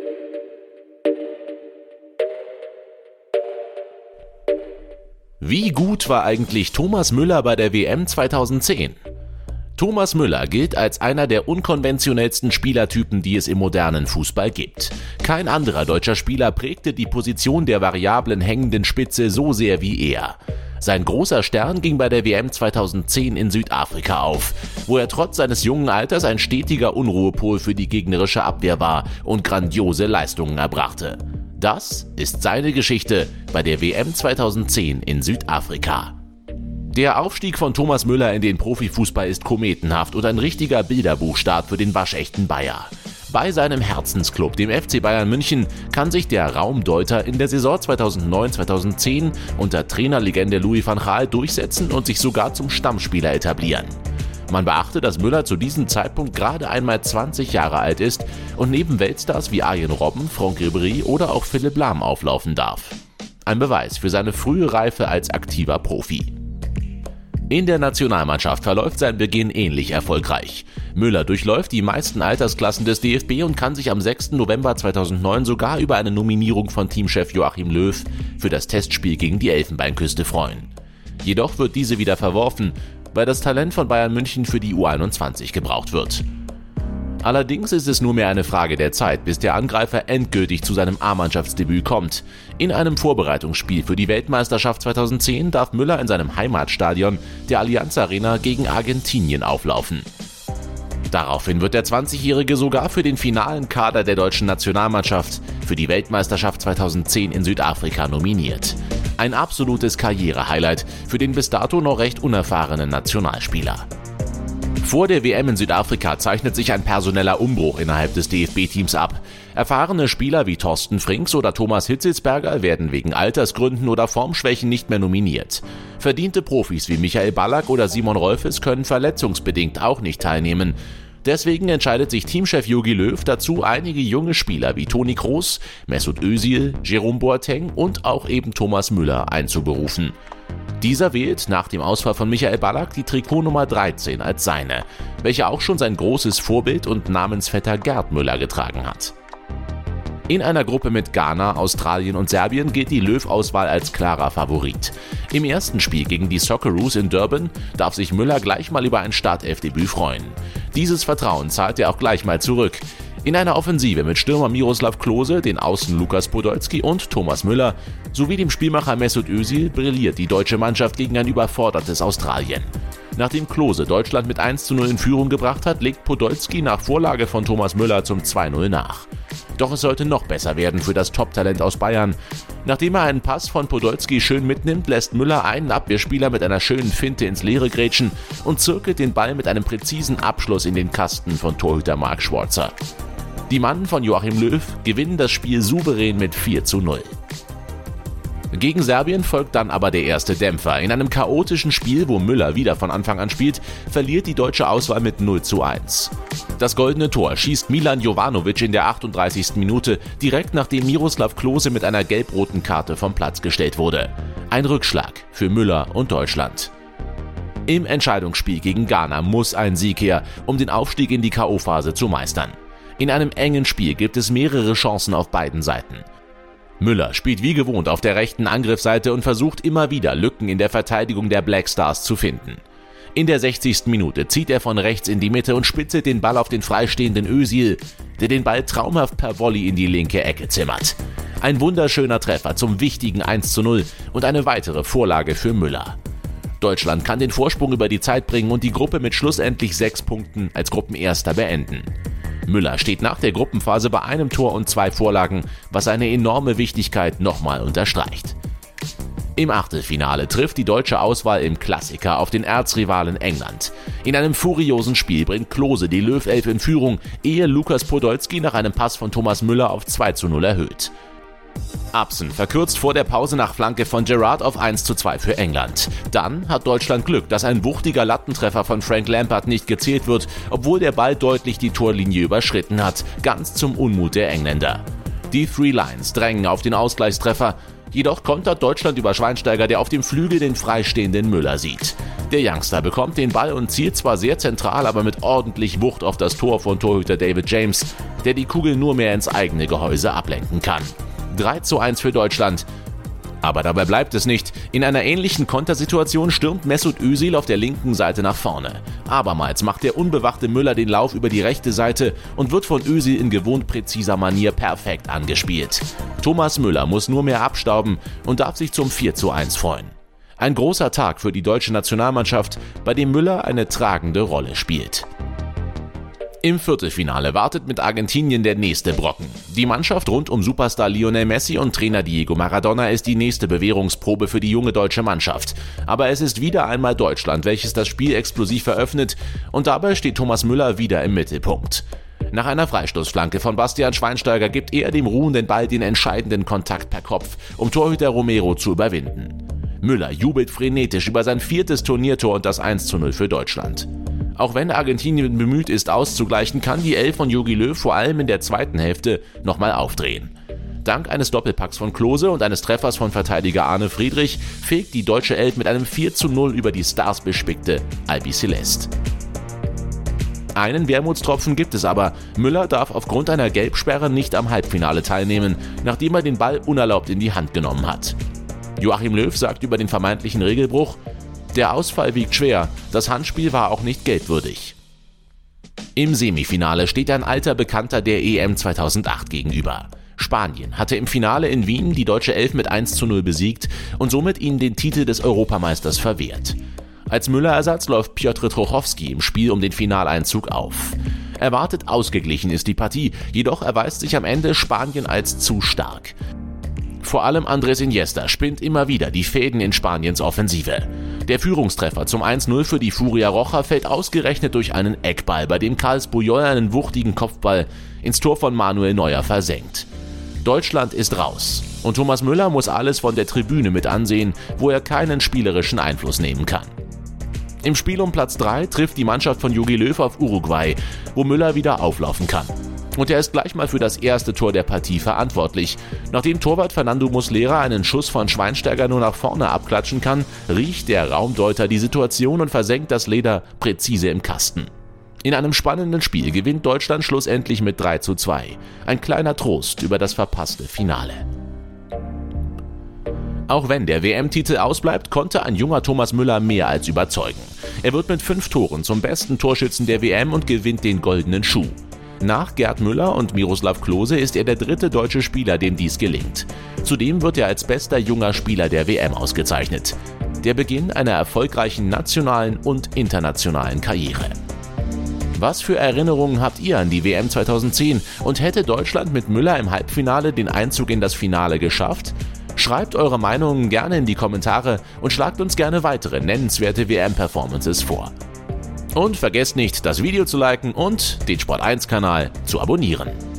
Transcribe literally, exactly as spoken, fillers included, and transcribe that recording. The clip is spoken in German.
Wie gut war eigentlich Thomas Müller bei der W M zweitausendzehn? Thomas Müller gilt als einer der unkonventionellsten Spielertypen, die es im modernen Fußball gibt. Kein anderer deutscher Spieler prägte die Position der variablen hängenden Spitze so sehr wie er. Sein großer Stern ging bei der W M zweitausendzehn in Südafrika auf, wo er trotz seines jungen Alters ein stetiger Unruhepol für die gegnerische Abwehr war und grandiose Leistungen erbrachte. Das ist seine Geschichte bei der W M zweitausendzehn in Südafrika. Der Aufstieg von Thomas Müller in den Profifußball ist kometenhaft und ein richtiger Bilderbuchstart für den waschechten Bayer. Bei seinem Herzensclub, dem F C Bayern München, kann sich der Raumdeuter in der Saison zweitausendneun zweitausendzehn unter Trainerlegende Louis van Gaal durchsetzen und sich sogar zum Stammspieler etablieren. Man beachte, dass Müller zu diesem Zeitpunkt gerade einmal zwanzig Jahre alt ist und neben Weltstars wie Arjen Robben, Franck Ribéry oder auch Philipp Lahm auflaufen darf. Ein Beweis für seine frühe Reife als aktiver Profi. In der Nationalmannschaft verläuft sein Beginn ähnlich erfolgreich. Müller durchläuft die meisten Altersklassen des D F B und kann sich am sechsten November zweitausendneun sogar über eine Nominierung von Teamchef Joachim Löw für das Testspiel gegen die Elfenbeinküste freuen. Jedoch wird diese wieder verworfen, weil das Talent von Bayern München für die U einundzwanzig gebraucht wird. Allerdings ist es nur mehr eine Frage der Zeit, bis der Angreifer endgültig zu seinem A-Mannschaftsdebüt kommt. In einem Vorbereitungsspiel für die Weltmeisterschaft zweitausendzehn darf Müller in seinem Heimatstadion, der Allianz Arena, gegen Argentinien auflaufen. Daraufhin wird der zwanzigjährige sogar für den finalen Kader der deutschen Nationalmannschaft für die Weltmeisterschaft zweitausendzehn in Südafrika nominiert. Ein absolutes Karriere-Highlight für den bis dato noch recht unerfahrenen Nationalspieler. Vor der W M in Südafrika zeichnet sich ein personeller Umbruch innerhalb des D F B-Teams ab. Erfahrene Spieler wie Thorsten Frings oder Thomas Hitzelsberger werden wegen Altersgründen oder Formschwächen nicht mehr nominiert. Verdiente Profis wie Michael Ballack oder Simon Rolfes können verletzungsbedingt auch nicht teilnehmen. Deswegen entscheidet sich Teamchef Jogi Löw dazu, einige junge Spieler wie Toni Kroos, Mesut Özil, Jerome Boateng und auch eben Thomas Müller einzuberufen. Dieser wählt nach dem Ausfall von Michael Ballack die Trikotnummer dreizehn als seine, welche auch schon sein großes Vorbild und Namensvetter Gerd Müller getragen hat. In einer Gruppe mit Ghana, Australien und Serbien gilt die Löw-Auswahl als klarer Favorit. Im ersten Spiel gegen die Socceroos in Durban darf sich Müller gleich mal über ein Startelfdebüt freuen. Dieses Vertrauen zahlt er auch gleich mal zurück. In einer Offensive mit Stürmer Miroslav Klose, den Außen Lukas Podolski und Thomas Müller sowie dem Spielmacher Mesut Özil brilliert die deutsche Mannschaft gegen ein überfordertes Australien. Nachdem Klose Deutschland mit eins zu null in Führung gebracht hat, legt Podolski nach Vorlage von Thomas Müller zum zwei null nach. Doch es sollte noch besser werden für das Top-Talent aus Bayern. Nachdem er einen Pass von Podolski schön mitnimmt, lässt Müller einen Abwehrspieler mit einer schönen Finte ins Leere grätschen und zirkelt den Ball mit einem präzisen Abschluss in den Kasten von Torhüter Marc Schwarzer. Die Mannen von Joachim Löw gewinnen das Spiel souverän mit vier zu null. Gegen Serbien folgt dann aber der erste Dämpfer. In einem chaotischen Spiel, wo Müller wieder von Anfang an spielt, verliert die deutsche Auswahl mit null zu eins. Das goldene Tor schießt Milan Jovanovic in der achtunddreißigsten Minute, direkt nachdem Miroslav Klose mit einer gelb-roten Karte vom Platz gestellt wurde. Ein Rückschlag für Müller und Deutschland. Im Entscheidungsspiel gegen Ghana muss ein Sieg her, um den Aufstieg in die K O-Phase zu meistern. In einem engen Spiel gibt es mehrere Chancen auf beiden Seiten. Müller spielt wie gewohnt auf der rechten Angriffsseite und versucht immer wieder Lücken in der Verteidigung der Black Stars zu finden. In der sechzigsten Minute zieht er von rechts in die Mitte und spitzelt den Ball auf den freistehenden Özil, der den Ball traumhaft per Volley in die linke Ecke zimmert. Ein wunderschöner Treffer zum wichtigen eins zu null und eine weitere Vorlage für Müller. Deutschland kann den Vorsprung über die Zeit bringen und die Gruppe mit schlussendlich sechs Punkten als Gruppenerster beenden. Müller steht nach der Gruppenphase bei einem Tor und zwei Vorlagen, was seine enorme Wichtigkeit nochmal unterstreicht. Im Achtelfinale trifft die deutsche Auswahl im Klassiker auf den Erzrivalen England. In einem furiosen Spiel bringt Klose die Löw-Elf in Führung, ehe Lukas Podolski nach einem Pass von Thomas Müller auf zwei zu null erhöht. Absen verkürzt vor der Pause nach Flanke von Gerrard auf eins zu zwei für England. Dann hat Deutschland Glück, dass ein wuchtiger Lattentreffer von Frank Lampard nicht gezählt wird, obwohl der Ball deutlich die Torlinie überschritten hat, ganz zum Unmut der Engländer. Die Three Lions drängen auf den Ausgleichstreffer, jedoch kontert Deutschland über Schweinsteiger, der auf dem Flügel den freistehenden Müller sieht. Der Youngster bekommt den Ball und zielt zwar sehr zentral, aber mit ordentlich Wucht auf das Tor von Torhüter David James, der die Kugel nur mehr ins eigene Gehäuse ablenken kann. drei zu eins für Deutschland. Aber dabei bleibt es nicht. In einer ähnlichen Kontersituation stürmt Mesut Özil auf der linken Seite nach vorne. Abermals macht der unbewachte Müller den Lauf über die rechte Seite und wird von Özil in gewohnt präziser Manier perfekt angespielt. Thomas Müller muss nur mehr abstauben und darf sich zum vier zu eins freuen. Ein großer Tag für die deutsche Nationalmannschaft, bei dem Müller eine tragende Rolle spielt. Im Viertelfinale wartet mit Argentinien der nächste Brocken. Die Mannschaft rund um Superstar Lionel Messi und Trainer Diego Maradona ist die nächste Bewährungsprobe für die junge deutsche Mannschaft. Aber es ist wieder einmal Deutschland, welches das Spiel explosiv eröffnet, und dabei steht Thomas Müller wieder im Mittelpunkt. Nach einer Freistoßflanke von Bastian Schweinsteiger gibt er dem ruhenden Ball den entscheidenden Kontakt per Kopf, um Torhüter Romero zu überwinden. Müller jubelt frenetisch über sein viertes Turniertor und das eins zu null für Deutschland. Auch wenn Argentinien bemüht ist auszugleichen, kann die Elf von Jogi Löw vor allem in der zweiten Hälfte nochmal aufdrehen. Dank eines Doppelpacks von Klose und eines Treffers von Verteidiger Arne Friedrich fegt die deutsche Elf mit einem vier zu null über die starsbespickte Albiceleste. Einen Wermutstropfen gibt es aber. Müller darf aufgrund einer Gelbsperre nicht am Halbfinale teilnehmen, nachdem er den Ball unerlaubt in die Hand genommen hat. Joachim Löw sagt über den vermeintlichen Regelbruch: Der Ausfall wiegt schwer, das Handspiel war auch nicht geldwürdig. Im Semifinale steht ein alter Bekannter der E M zweitausendacht gegenüber. Spanien hatte im Finale in Wien die deutsche Elf mit eins zu null besiegt und somit ihnen den Titel des Europameisters verwehrt. Als Müller-Ersatz läuft Piotr Trochowski im Spiel um den Finaleinzug auf. Erwartet ausgeglichen ist die Partie, jedoch erweist sich am Ende Spanien als zu stark. Vor allem Andrés Iniesta spinnt immer wieder die Fäden in Spaniens Offensive. Der Führungstreffer zum eins null für die Furia Roja fällt ausgerechnet durch einen Eckball, bei dem Carles Puyol einen wuchtigen Kopfball ins Tor von Manuel Neuer versenkt. Deutschland ist raus und Thomas Müller muss alles von der Tribüne mit ansehen, wo er keinen spielerischen Einfluss nehmen kann. Im Spiel um Platz drei trifft die Mannschaft von Jogi Löw auf Uruguay, wo Müller wieder auflaufen kann. Und er ist gleich mal für das erste Tor der Partie verantwortlich. Nachdem Torwart Fernando Muslera einen Schuss von Schweinsteiger nur nach vorne abklatschen kann, riecht der Raumdeuter die Situation und versenkt das Leder präzise im Kasten. In einem spannenden Spiel gewinnt Deutschland schlussendlich mit drei zu zwei. Ein kleiner Trost über das verpasste Finale. Auch wenn der W M-Titel ausbleibt, konnte ein junger Thomas Müller mehr als überzeugen. Er wird mit fünf Toren zum besten Torschützen der W M und gewinnt den goldenen Schuh. Nach Gerd Müller und Miroslav Klose ist er der dritte deutsche Spieler, dem dies gelingt. Zudem wird er als bester junger Spieler der W M ausgezeichnet. Der Beginn einer erfolgreichen nationalen und internationalen Karriere. Was für Erinnerungen habt ihr an die W M zweitausendzehn und hätte Deutschland mit Müller im Halbfinale den Einzug in das Finale geschafft? Schreibt eure Meinungen gerne in die Kommentare und schlagt uns gerne weitere nennenswerte W M-Performances vor. Und vergesst nicht, das Video zu liken und den Sport eins Kanal zu abonnieren.